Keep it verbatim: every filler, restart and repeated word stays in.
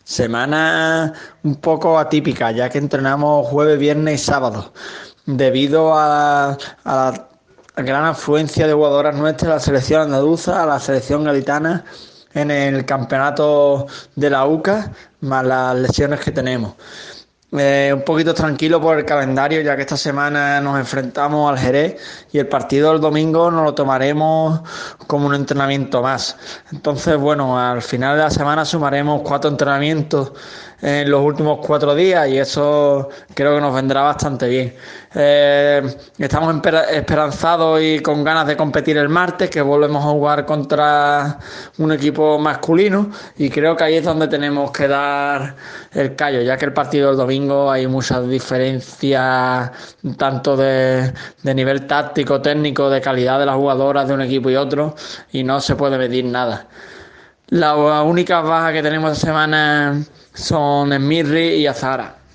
Semana un poco atípica, ya que entrenamos jueves, viernes y sábado, debido a, a la gran afluencia de jugadoras nuestras a la selección andaluza, a la selección gaditana en el campeonato de la U C A, más las lesiones que tenemos. Eh, un poquito tranquilo por el calendario, ya que esta semana nos enfrentamos al Jerez y el partido del domingo nos lo tomaremos como un entrenamiento más. Entonces, bueno, al final de la semana sumaremos cuatro entrenamientos en los últimos cuatro días y eso creo que nos vendrá bastante bien. Eh, estamos esperanzados y con ganas de competir el martes, que volvemos a jugar contra un equipo masculino, y creo que ahí es donde tenemos que dar el callo, ya que el partido del domingo hay muchas diferencias tanto de, de nivel táctico, técnico, de calidad de las jugadoras de un equipo y otro, y no se puede medir nada. Las únicas bajas que tenemos esta semana son Esmirri y Azahara.